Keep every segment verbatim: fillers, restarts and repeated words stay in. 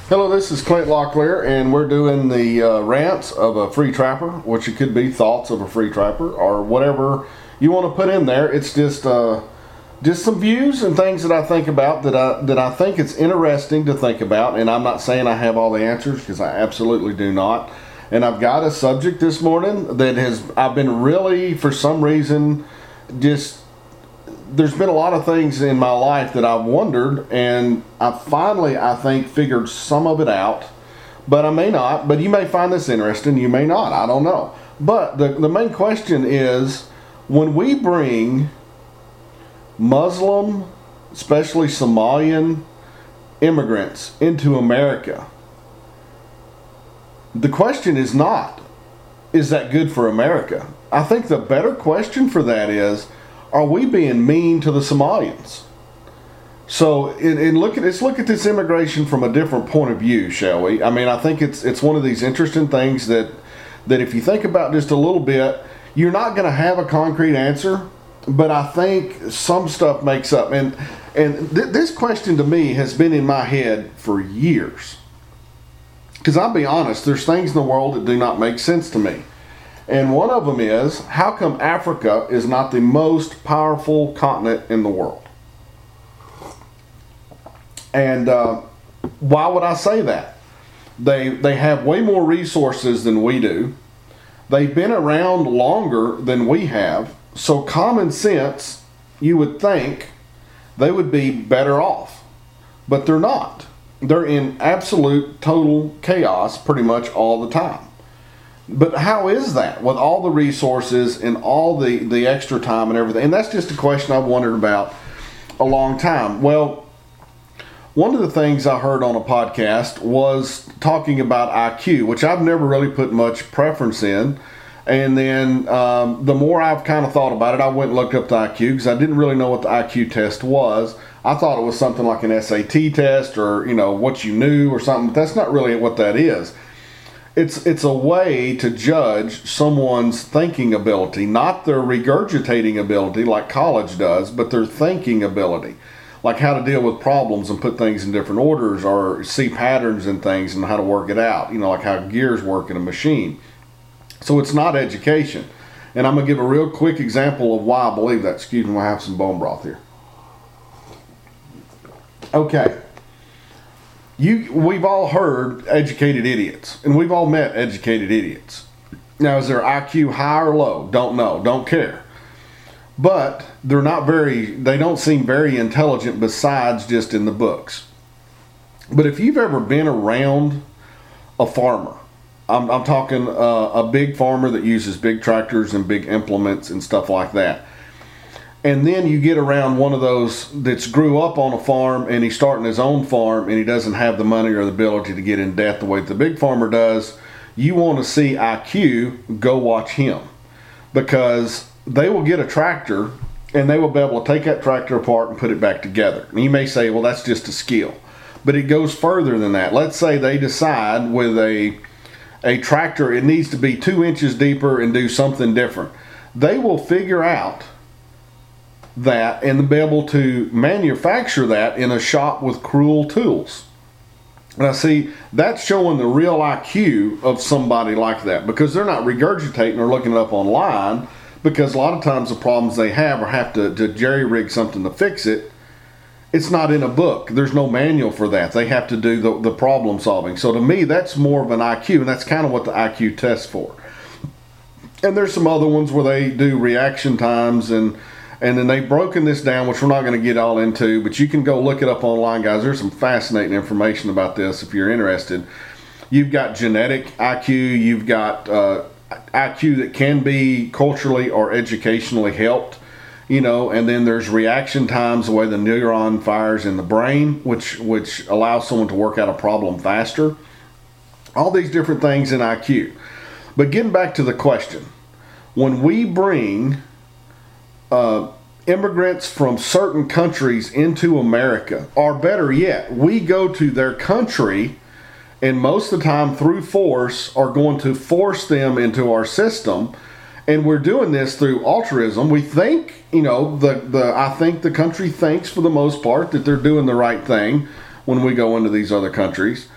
Hello, this is Clint Locklear, and we're doing the uh, rants of a free trapper, which it could be thoughts of a free trapper, or whatever you want to put in there. It's just uh, just some views and things that I think about that I that I think it's interesting to think about. And I'm not saying I have all the answers, because I absolutely do not. And I've got a subject this morning that has I've been really, for some reason, just there's been a lot of things in my life that I've wondered, and I finally, I think, figured some of it out, but I may not. But you may find this interesting, you may not, I don't know. But the, the main question is, when we bring Muslim, especially Somalian immigrants into America, the question is not, is that good for America? I think the better question for that is, are we being mean to the Somalians? So, and, and look at let's look at this immigration from a different point of view, shall we? I mean, I think it's it's one of these interesting things that that if you think about just a little bit, you're not going to have a concrete answer, but I think some stuff makes up. And and th- this question to me has been in my head for years. Because I'll be honest, there's things in the world that do not make sense to me. And one of them is, how come Africa is not the most powerful continent in the world? And uh, why would I say that? They they have way more resources than we do. They've been around longer than we have. So common sense, you would think they would be better off. But they're not. They're in absolute, total chaos pretty much all the time. But how is that with all the resources and all the, the extra time and everything? And that's just a question I've wondered about a long time. Well, one of the things I heard on a podcast was talking about I Q, which I've never really put much preference in. And then um, the more I've kind of thought about it, I went and looked up the I Q, because I didn't really know what the I Q test was. I thought it was something like an S A T test, or, you know, what you knew or something. But that's not really what that is. It's it's a way to judge someone's thinking ability, not their regurgitating ability like college does, but their thinking ability, like how to deal with problems and put things in different orders, or see patterns in things and how to work it out, you know, like how gears work in a machine. So it's not education. And I'm going to give a real quick example of why I believe that. Excuse me, I have some bone broth here. Okay. You, we've all heard educated idiots, and we've all met educated idiots. Now, is their I Q high or low? Don't know, don't care. But they're not very, they don't seem very intelligent besides just in the books. But if you've ever been around a farmer, I'm, I'm talking uh, a big farmer that uses big tractors and big implements and stuff like that. And then you get around one of those that's grew up on a farm, and he's starting his own farm, and he doesn't have the money or the ability to get in debt the way the big farmer does. You want to see I Q, go watch him, because they will get a tractor and they will be able to take that tractor apart and put it back together. And you may say, well, that's just a skill, but it goes further than that. Let's say they decide with a a tractor it needs to be two inches deeper and do something different. They will figure out that and be able to manufacture that in a shop with cruel tools. Now see, that's showing the real I Q of somebody like that, because they're not regurgitating or looking it up online, because a lot of times the problems they have or have to, to jerry-rig something to fix it, it's not in a book. There's no manual for that. They have to do the, the problem solving. So to me, that's more of an I Q, and that's kind of what the I Q tests for. And there's some other ones where they do reaction times, and And then they've broken this down, which we're not going to get all into, but you can go look it up online, guys. There's some fascinating information about this if you're interested. You've got genetic I Q. You've got uh, I Q that can be culturally or educationally helped, you know, and then there's reaction times, the way the neuron fires in the brain, which, which allows someone to work out a problem faster. All these different things in I Q. But getting back to the question, when we bring Uh, immigrants from certain countries into America, or better yet, we go to their country and most of the time through force are going to force them into our system, and we're doing this through altruism. We think, you know, the, the I think the country thinks for the most part that they're doing the right thing when we go into these other countries.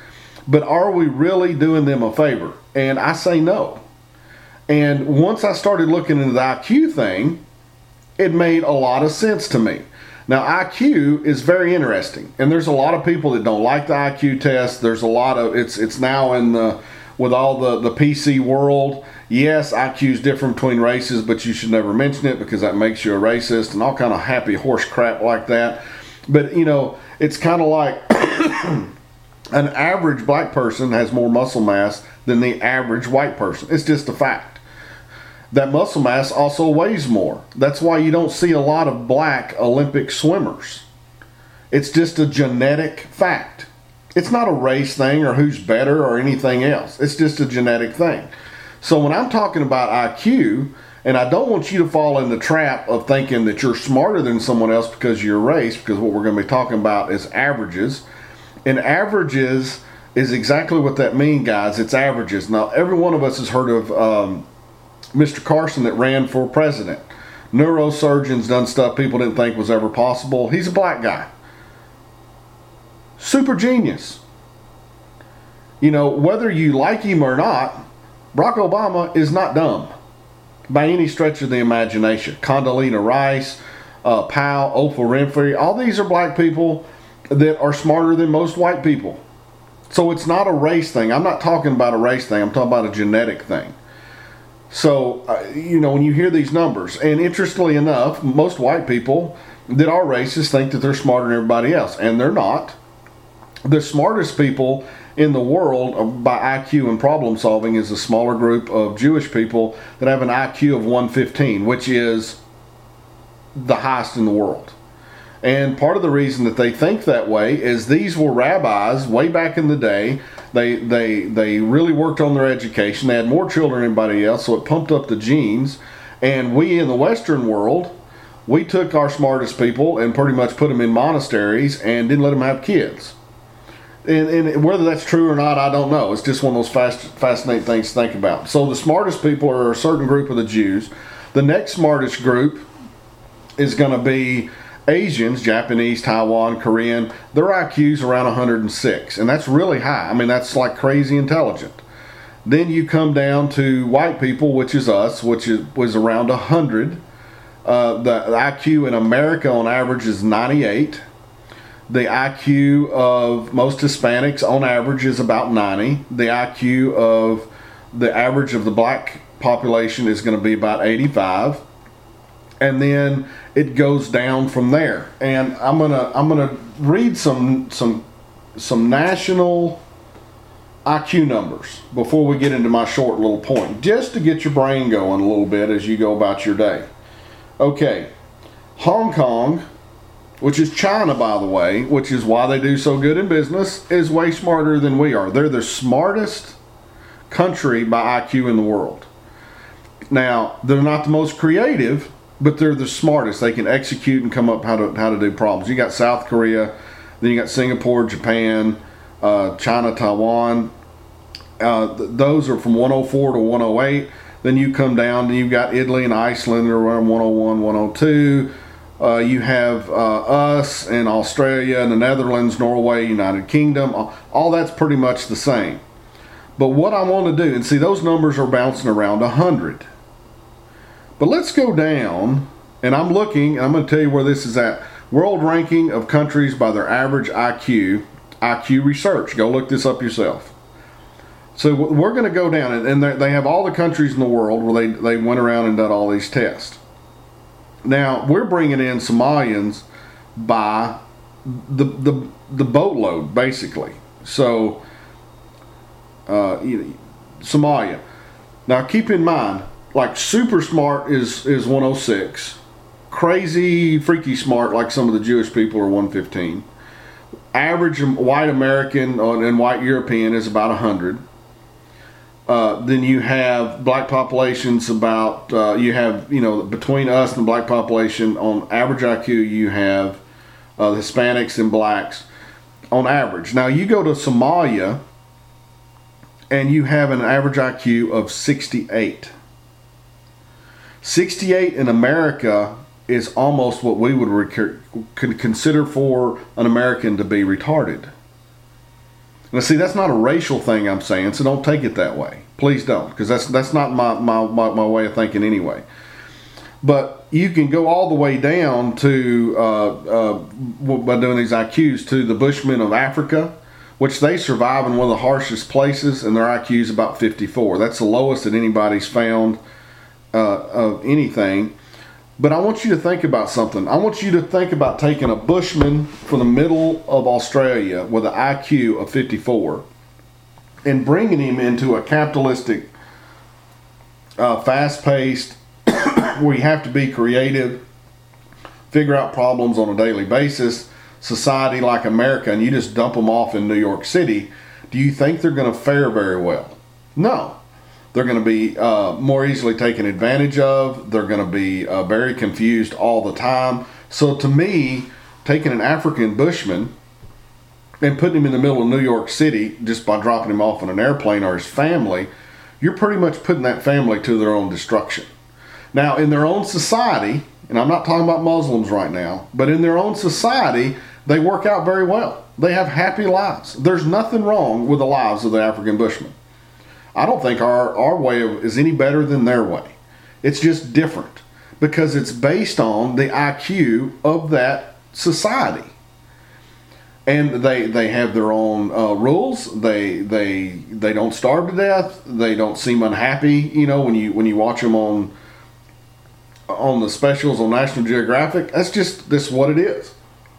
But are we really doing them a favor? And I say no. And once I started looking into the I Q thing, it made a lot of sense to me. Now, I Q is very interesting, and there's a lot of people that don't like the I Q test. There's a lot of it's it's now in the with all the the P C world. Yes, I Q is different between races, but you should never mention it because that makes you a racist and all kind of happy horse crap like that. But you know, it's kind of like an average black person has more muscle mass than the average white person. It's just a fact. That muscle mass also weighs more. That's why you don't see a lot of black Olympic swimmers. It's just a genetic fact. It's not a race thing or who's better or anything else. It's just a genetic thing. So when I'm talking about I Q, and I don't want you to fall in the trap of thinking that you're smarter than someone else because of your race, because what we're going to be talking about is averages. And averages is exactly what that means, guys. It's averages. Now, every one of us has heard of um, Mister Carson that ran for president. Neurosurgeons done stuff people didn't think was ever possible. He's a black guy. Super genius. You know, whether you like him or not, Barack Obama is not dumb by any stretch of the imagination. Condoleezza Rice, uh, Powell, Oprah Winfrey, all these are black people that are smarter than most white people. So it's not a race thing. I'm not talking about a race thing. I'm talking about a genetic thing. So, uh, you know, when you hear these numbers, and interestingly enough, most white people that are racist think that they're smarter than everybody else, and they're not. The smartest people in the world by I Q and problem solving is a smaller group of Jewish people that have an I Q of one fifteen, which is the highest in the world. And part of the reason that they think that way is these were rabbis way back in the day. They they they really worked on their education. They had more children than anybody else, so it pumped up the genes. And we in the Western world, we took our smartest people and pretty much put them in monasteries and didn't let them have kids. And, and whether that's true or not, I don't know. It's just one of those fast, fascinating things to think about. So the smartest people are a certain group of the Jews. The next smartest group is going to be Asians, Japanese, Taiwan, Korean. Their I Q's around one hundred six, and that's really high. I mean, that's like crazy intelligent. Then you come down to white people, which is us, which is, was around one hundred. Uh, the I Q in America on average is ninety-eight. The I Q of most Hispanics on average is about ninety. The I Q of the average of the black population is going to be about eighty-five. And then it goes down from there. And I'm gonna I'm gonna read some some some national I Q numbers before we get into my short little point, just to get your brain going a little bit as you go about your day. Okay, Hong Kong, which is China, by the way, which is why they do so good in business, is way smarter than we are. They're the smartest country by I Q in the world. Now, they're not the most creative, but they're the smartest. They can execute and come up how to how to do problems. You got South Korea, then you got Singapore, Japan, uh, China, Taiwan. Uh, th- those are from one oh four to one oh eight. Then you come down, and you've got Italy and Iceland, they're around one oh one, one oh two. Uh, you have uh, us and Australia and the Netherlands, Norway, United Kingdom. All, all that's pretty much the same. But what I want to do, and see those numbers are bouncing around one hundred. But let's go down, and I'm looking, and I'm going to tell you where this is at. World ranking of countries by their average I Q. I Q research. Go look this up yourself. So we're going to go down, and they have all the countries in the world where they, they went around and done all these tests. Now, we're bringing in Somalians by the the, the boatload, basically. So, uh, Somalia. Now, keep in mind, like super smart is, is one oh six. Crazy, freaky smart, like some of the Jewish people, are one fifteen. Average white American and white European is about one hundred. Uh, then you have black populations about, uh, you have, you know, between us and the black population, on average I Q, you have uh, the Hispanics and blacks on average. Now, you go to Somalia, and you have an average I Q of sixty-eight. sixty-eight in America is almost what we would rec- could consider for an American to be retarded. Now, see, that's not a racial thing I'm saying, so don't take it that way. Please don't, because that's that's not my, my, my, my way of thinking anyway. But you can go all the way down to, uh, uh, by doing these I Qs, to the Bushmen of Africa, which they survive in one of the harshest places, and their I Q is about fifty-four. That's the lowest that anybody's found uh, of anything. But I want you to think about something. I want you to think about taking a Bushman from the middle of Australia with an I Q of fifty-four and bringing him into a capitalistic, uh, fast-paced, where you have to be creative, figure out problems on a daily basis, society like America, and you just dump them off in New York City. Do you think they're going to fare very well? No. They're going to be uh, more easily taken advantage of. They're going to be uh, very confused all the time. So to me, taking an African Bushman and putting him in the middle of New York City just by dropping him off on an airplane, or his family, you're pretty much putting that family to their own destruction. Now, in their own society, and I'm not talking about Muslims right now, but in their own society, they work out very well. They have happy lives. There's nothing wrong with the lives of the African Bushmen. I don't think our, our way of, is any better than their way. It's just different because it's based on the I Q of that society. And they, they have their own uh, rules. They they they don't starve to death. They don't seem unhappy. You know, when you when you watch them on on the specials on National Geographic, that's just this what it is.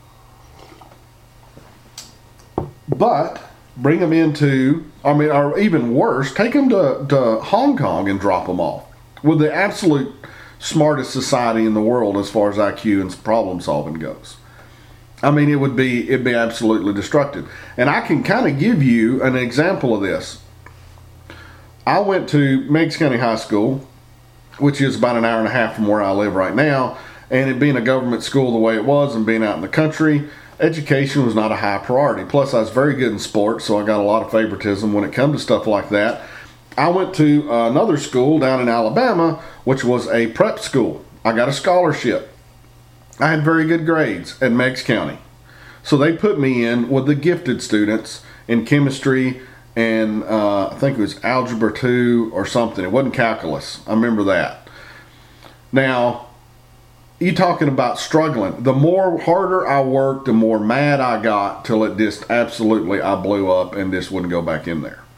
But bring them into, I mean, or even worse, take them to, to Hong Kong and drop them off with the absolute smartest society in the world as far as I Q and problem solving goes. I mean, it would be it'd be absolutely destructive. And I can kind of give you an example of this. I went to Meigs County High School, which is about an hour and a half from where I live right now, and it being a government school the way it was and being out in the country, education was not a high priority. Plus, I was very good in sports, so I got a lot of favoritism when it comes to stuff like that. I went to another school down in Alabama, which was a prep school. I got a scholarship. I had very good grades at Meigs County. So they put me in with the gifted students in chemistry and uh, I think it was algebra two or something. It wasn't calculus. I remember that. Now, you talking about struggling. The more harder I worked, the more mad I got till it just absolutely, I blew up and just wouldn't go back in there.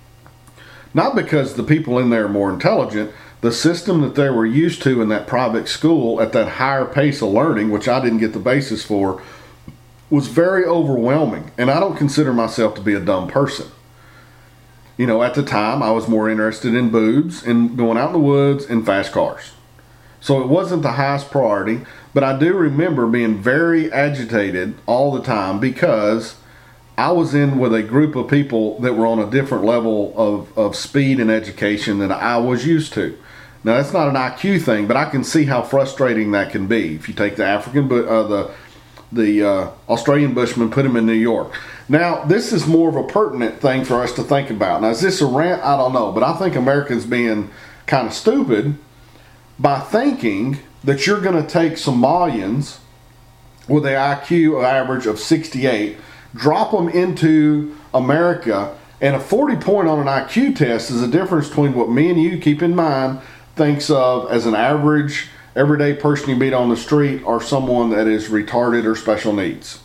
Not because the people in there are more intelligent. The system that they were used to in that private school at that higher pace of learning, which I didn't get the basis for, was very overwhelming. And I don't consider myself to be a dumb person. You know, at the time, I was more interested in boobs and going out in the woods and fast cars. So it wasn't the highest priority, but I do remember being very agitated all the time because I was in with a group of people that were on a different level of, of speed and education than I was used to. Now, that's not an I Q thing, but I can see how frustrating that can be. If you take the African, uh, the the uh, Australian Bushman, put him in New York. Now, this is more of a pertinent thing for us to think about. Now, is this a rant? I don't know, but I think Americans being kind of stupid by thinking that you're going to take Somalians with an I Q average of sixty-eight, drop them into America, and a forty point on an I Q test is the difference between what me and you, keep in mind, thinks of as an average everyday person you meet on the street or someone that is retarded or special needs.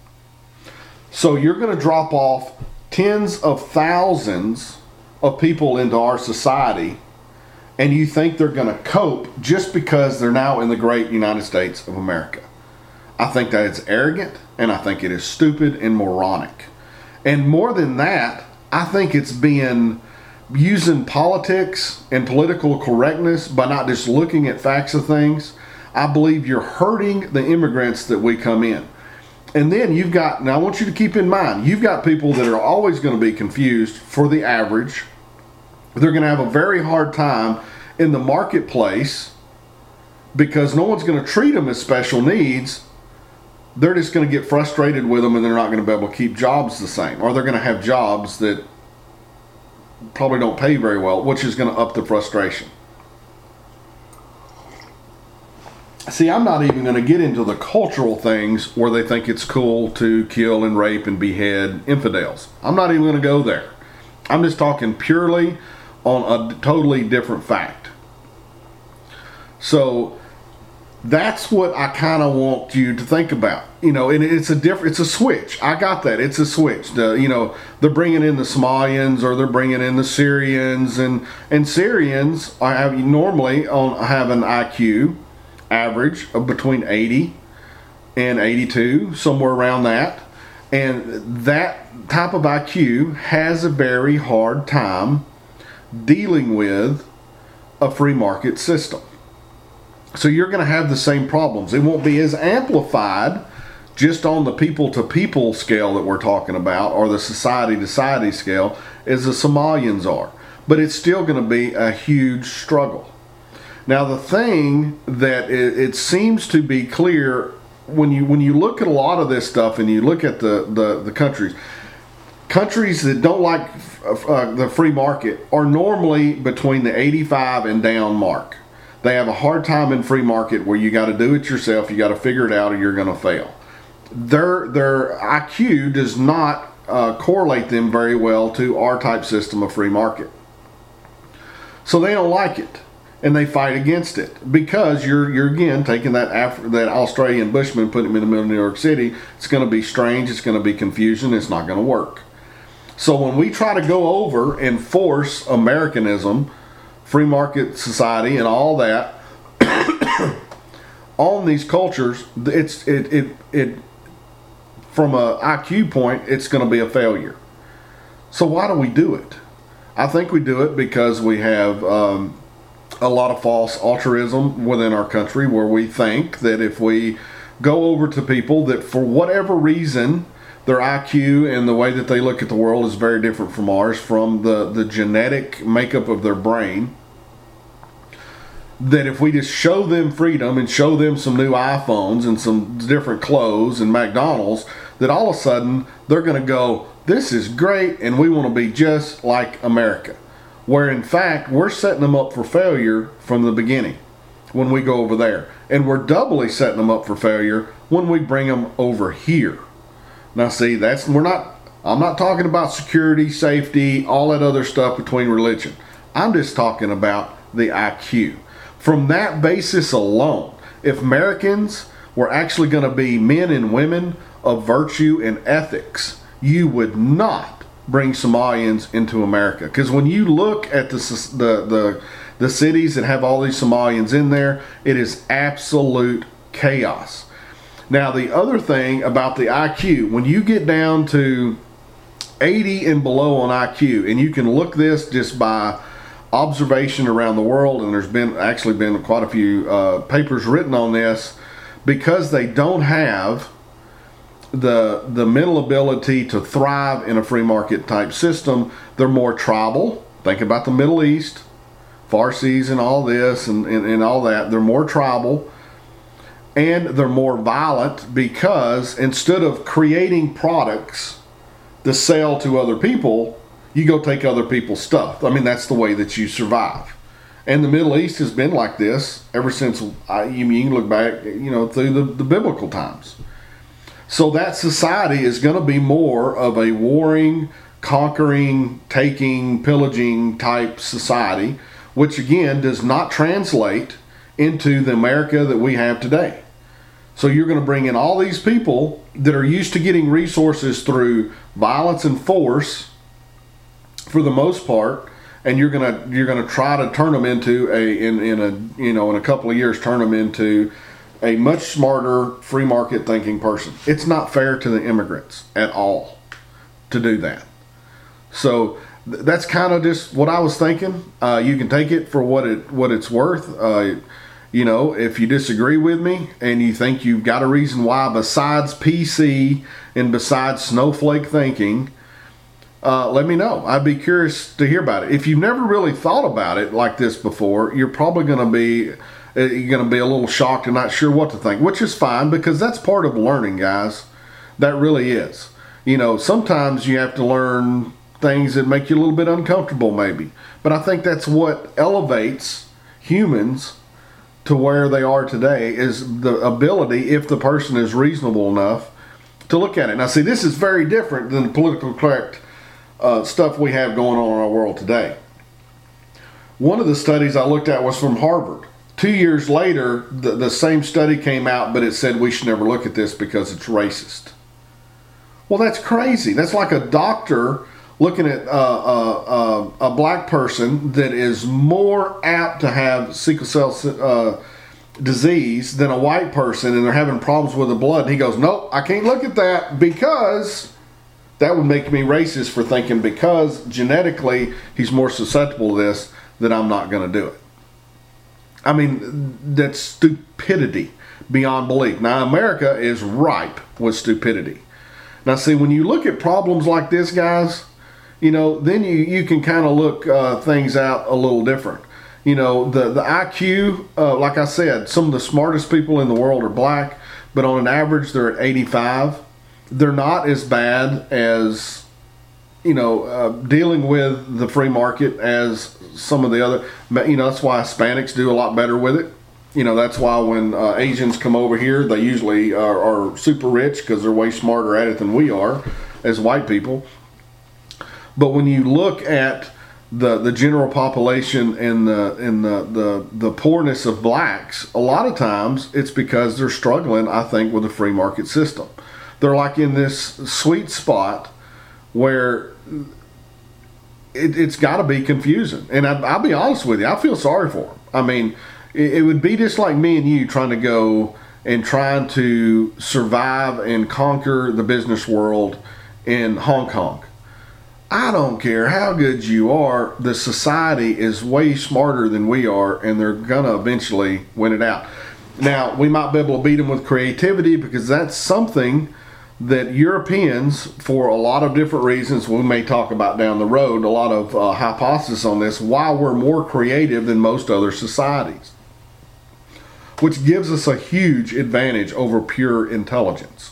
So you're going to drop off tens of thousands of people into our society, and you think they're going to cope just because they're now in the great United States of America. I think that it's arrogant, and I think it is stupid and moronic. And more than that, I think it's being using politics and political correctness by not just looking at facts of things. I believe you're hurting the immigrants that we come in. And then you've got, now I want you to keep in mind, you've got people that are always going to be confused for the average. They're going to have a very hard time in the marketplace because no one's going to treat them as special needs. They're just going to get frustrated with them and they're not going to be able to keep jobs the same. Or they're going to have jobs that probably don't pay very well, which is going to up the frustration. See, I'm not even going to get into the cultural things where they think it's cool to kill and rape and behead infidels. I'm not even going to go there. I'm just talking purely on a totally different fact. So that's what I kind of want you to think about. You know, and it's a different, it's a switch. I got that. It's a switch. The, you know, they're bringing in the Somalians or they're bringing in the Syrians, and and Syrians I have normally on have an I Q average of between eighty and eighty-two, somewhere around that. And that type of I Q has a very hard time dealing with a free market system. So you're going to have the same problems. It won't be as amplified just on the people-to-people scale that we're talking about, or the society-to-society scale, as the Somalians are. But it's still going to be a huge struggle. Now, the thing that it, it seems to be clear when you when you look at a lot of this stuff and you look at the, the, the countries, countries that don't like uh, the free market are normally between the eighty-five and down mark. They have a hard time in free market where you got to do it yourself, you got to figure it out, or you're going to fail. Their their I Q does not uh, correlate them very well to our type system of free market. So they don't like it, and they fight against it because you're you're again taking that Af- that Australian bushman, putting him in the middle of New York City. It's going to be strange. It's going to be confusion. It's not going to work. So when we try to go over and force Americanism, free market society, and all that on these cultures, it's it it it from a I Q point, it's going to be a failure. So why do we do it? I think we do it because we have um, a lot of false altruism within our country, where we think that if we go over to people that for whatever reason their I Q and the way that they look at the world is very different from ours, from the, the genetic makeup of their brain, that if we just show them freedom and show them some new iPhones and some different clothes and McDonald's, that all of a sudden they're going to go, this is great, and we want to be just like America. Where in fact, we're setting them up for failure from the beginning when we go over there. And we're doubly setting them up for failure when we bring them over here. Now see, that's we're not I'm not talking about security, safety, all that other stuff between religion. I'm just talking about the I Q. From that basis alone, if Americans were actually going to be men and women of virtue and ethics, you would not bring Somalians into America. Because when you look at the, the the the cities that have all these Somalians in there, it is absolute chaos. Now, the other thing about the I Q, when you get down to eighty and below on I Q, and you can look this just by observation around the world, and there's been actually been quite a few uh, papers written on this, because they don't have the the mental ability to thrive in a free market type system. They're more tribal. Think about the Middle East, Farsis and all this and, and, and all that. They're more tribal, and they're more violent, because instead of creating products to sell to other people, you go take other people's stuff. I mean, that's the way that you survive. And the Middle East has been like this ever since, I, you, you can look back, you know, through the, the biblical times. So that society is going to be more of a warring, conquering, taking, pillaging type society, which again does not translate into the America that we have today. So you're going to bring in all these people that are used to getting resources through violence and force, for the most part, and you're gonna you're gonna try to turn them into a in in a you know in a couple of years turn them into a much smarter free market thinking person. It's not fair to the immigrants at all to do that. So th- that's kind of just what I was thinking. Uh, you can take it for what it what it's worth. Uh, you know, if you disagree with me and you think you've got a reason why besides P C and besides snowflake thinking, Uh, let me know. I'd be curious to hear about it. If you've never really thought about it like this before, you're probably going to be uh, you're going to be a little shocked and not sure what to think, which is fine, because that's part of learning, guys. That really is. You know, sometimes you have to learn things that make you a little bit uncomfortable, maybe. But I think that's what elevates humans to where they are today is the ability, if the person is reasonable enough, to look at it. Now, see, this is very different than the political correct uh, stuff we have going on in our world today. One of the studies I looked at was from Harvard. Two years later, the, the same study came out, but it said we should never look at this because it's racist. Well, that's crazy. That's like a doctor looking at uh, uh, uh, a black person that is more apt to have sickle cell uh, disease than a white person, and they're having problems with the blood. And he goes, nope, I can't look at that because that would make me racist for thinking because genetically he's more susceptible to this that I'm not going to do it. I mean, that's stupidity beyond belief. Now, America is ripe with stupidity. Now, see, when you look at problems like this, guys, you know, then you, you can kind of look uh, things out a little different. You know, the, the I Q, uh, like I said, some of the smartest people in the world are black, but on an average, they're at eighty-five. They're not as bad as, you know, uh, dealing with the free market as some of the other, you know, that's why Hispanics do a lot better with it. You know, that's why when uh, Asians come over here, they usually are, are super rich because they're way smarter at it than we are as white people. But when you look at the the general population and the and the, the the poorness of blacks, a lot of times it's because they're struggling, I think, with the free market system. They're like in this sweet spot where it, it's got to be confusing. And I, I'll be honest with you, I feel sorry for them. I mean, it, it would be just like me and you trying to go and trying to survive and conquer the business world in Hong Kong. I don't care how good you are, the society is way smarter than we are, and they're going to eventually win it out. Now, we might be able to beat them with creativity because that's something that Europeans, for a lot of different reasons we may talk about down the road, a lot of uh, hypotheses on this, why we're more creative than most other societies, which gives us a huge advantage over pure intelligence.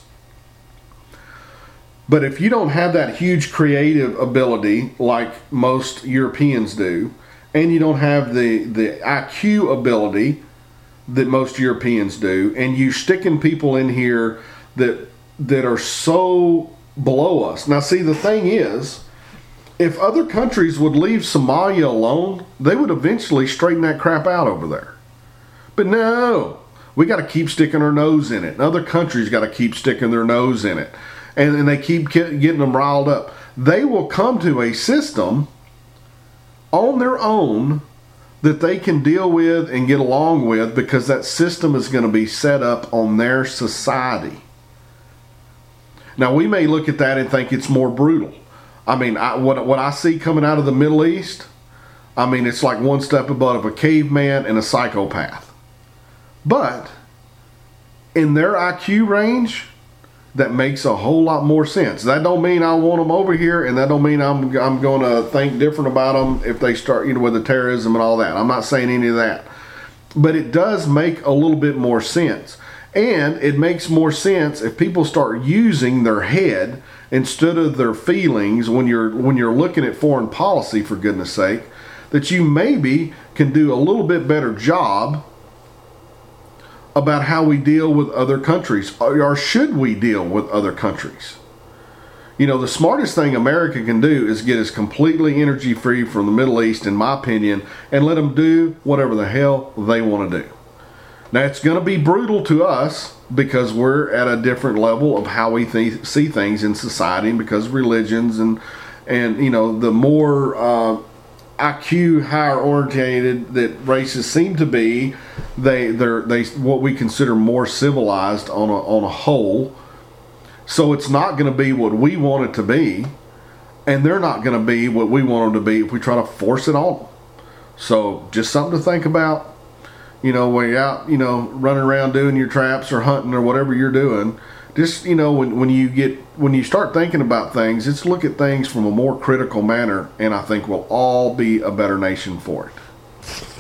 But if you don't have that huge creative ability like most Europeans do, and you don't have the, the I Q ability that most Europeans do, and you sticking people in here that that are so below us. Now, see, the thing is, if other countries would leave Somalia alone, they would eventually straighten that crap out over there. But no, we got to keep sticking our nose in it. And other countries got to keep sticking their nose in it. And, and they keep getting them riled up. They will come to a system on their own that they can deal with and get along with because that system is going to be set up on their society. Now, we may look at that and think it's more brutal. I mean, I, what, what I see coming out of the Middle East, I mean, it's like one step above a caveman and a psychopath. But in their I Q range, that makes a whole lot more sense. That don't mean I want them over here, and that don't mean I'm I'm going to think different about them if they start, you know, with the terrorism and all that. I'm not saying any of that. But it does make a little bit more sense. And it makes more sense if people start using their head instead of their feelings when you're when you're looking at foreign policy, for goodness sake, that you maybe can do a little bit better job about how we deal with other countries, or should we deal with other countries. You know, the smartest thing America can do is get us completely energy free from the Middle East, in my opinion, and let them do whatever the hell they want to do. Now, it's going to be brutal to us because we're at a different level of how we th- see things in society, and because of religions and, and you know, the more uh, I Q higher orientated that races seem to be, they they're they what we consider more civilized on a on a whole. So it's not going to be what we want it to be, and they're not going to be what we want them to be if we try to force it on them. So just something to think about. You know, when you're out, you know, running around doing your traps or hunting or whatever you're doing, just, you know, when, when you get, when you start thinking about things, just look at things from a more critical manner, and I think we'll all be a better nation for it.